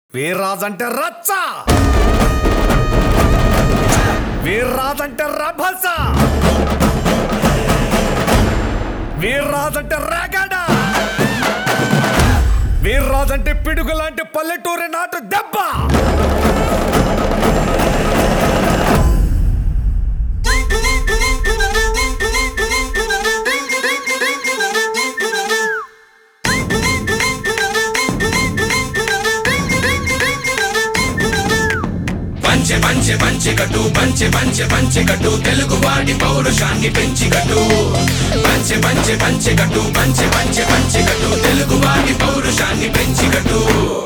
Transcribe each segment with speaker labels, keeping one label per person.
Speaker 1: వీర్రాజంటే రచ్చ, వీర్రాజంటే రభస, వీర్రాజంటే రగడ, వీర్రాజంటే పిడుగు లాంటి పల్లెటూరి నాటు దెబ్బ.
Speaker 2: పంచె పంచె కట్టు పంచె పంచె పంచె కట్టు తెలుగువాడి పౌరుషాన్ని పెంచి కట్టు. పంచె పంచె పంచె కట్టు పంచె పంచె పంచె కట్టు తెలుగువాడి పౌరుషాన్ని పెంచి కట్టు.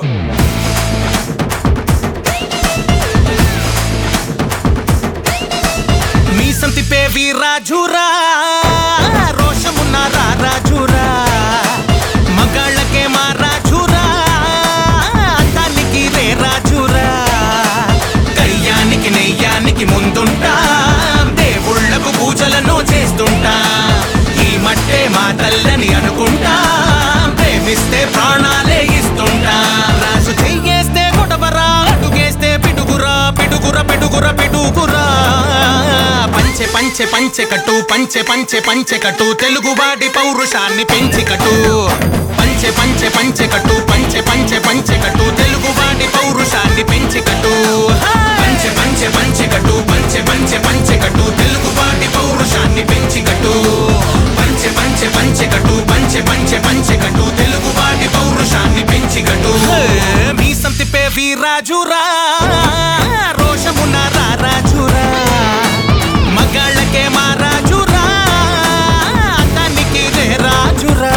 Speaker 3: మీసం తిప్పే వీర్రాజురా, రోషమున్న రాజురా, మగాళ్ళకే మా రాజురా, అందానికి రే రాజురా. కయ్యానికి నెయ్యానికి ముందుంటా, దేవుళ్లకు పూజలను చేస్తుంటా. ఈ మట్టే మా తల్లని అనుకుంటా, ప్రేమిస్తే ప్రాణాలే ఇస్తుంటా. రాజు చెయ్యేస్తే కొటవరా, అడుగేస్తే పిడుగురా పిడుగుర పిడుగుర పిడుగురా. పంచె పంచె పంచె కట్టు పంచె పంచె పంచె కట్టు తెలుగువాడి పౌరుషాన్ని పెంచి కట్టు. పంచె పంచె పంచె కట్టు పంచె పంచె పంచె కట్టు తెలుగువాడి పౌరుషాన్ని పెంచి కట్టు.
Speaker 2: పంచె పంచె పంచె కట్టు పంచె పంచె పంచె కట్టు తెలుగువాడి పౌరుషాన్ని పెంచి కట్టు. పంచె పంచె పంచె కట్టు పంచె పంచె పంచె కట్టు తెలుగువాడి పౌరుషాన్ని పెంచి కట్టు.
Speaker 3: మీసం తిప్పే వీర్రాజురా, రోషమున్న రాజురా, మగాళ్ళకే మా రాజురా, అందానికి రే రాజురా.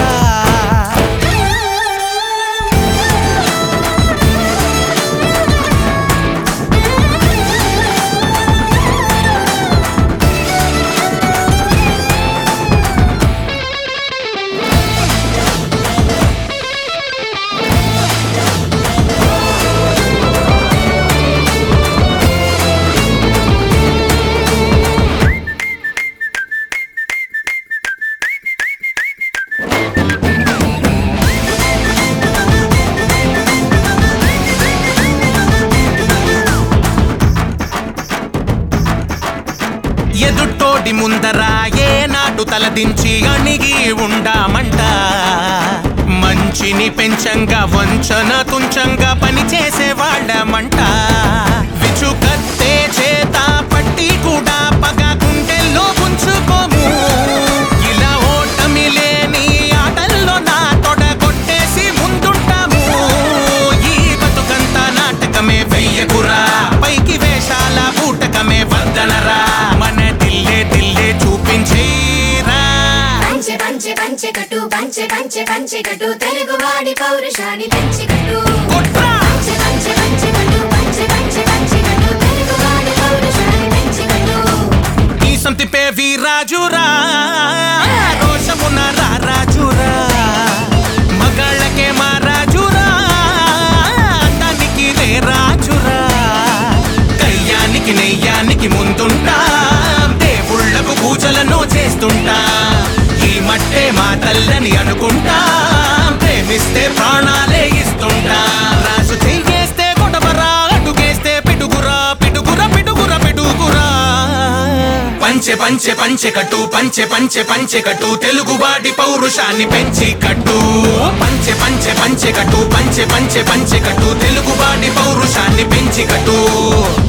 Speaker 3: ఎదుటోడి ముందరా ఏ నాటు తలదించి అణిగి ఉండామంట. మంచిని పెంచంగా వంచన తుంచంగా పని చేసేవాళ్ళమంట. విచుకత్తే చేత పట్టి కూడా పగ గుండెల్లో ఉంచుకోము. ఇలా ఓటమి లేని ఆటల్లో నా తొడ కొట్టేసి ముందుంటాము. ఈ బతుకంతా నాటకమే వెయ్యకురా, పైకి వేషాల బూటకమే వద్దనరా. మన దిల్లే దిల్లే చూపించేరా.
Speaker 4: పంచె పంచె పంచె కట్టు పంచె పంచె పంచె కట్టు తెలుగువాడి పౌరుషాన్ని పెంచి కట్టు.
Speaker 3: కొట్రా
Speaker 4: పంచె పంచె పంచె కట్టు పంచె పంచె పంచె కట్టు తెలుగువాడి పౌరుషాన్ని పెంచి కట్టు.
Speaker 3: మీసం తిప్పే వీర్రాజురా, రోషమున్న రాజురా, మగాళ్ళకే మా రాజురా, అందానికి రే రాజురా. కయ్యానికి నెయ్యానికి ముందుంటా, దేవుళ్లకు పూజలను చేస్తుంటా. ఈ మట్టే మా తల్లని అనుకుంటా, ప్రేమిస్తే ప్రాణాలే ఇస్తుంటా. రాజు చెయ్యేస్తే కొటవరా, అడుగేస్తే పిడుగురా పిడుగుర పిడుగుర పిడుగురా.
Speaker 2: పంచె పంచె పంచె కట్టు పంచె పంచె పంచె కట్టు తెలుగువాడి పౌరుషాన్ని పెంచి కట్టు. పంచె పంచె పంచె కట్టు పంచె పంచె పంచె కట్టు తెలుగువాడి పౌరుషాన్ని పెంచి కట్టు.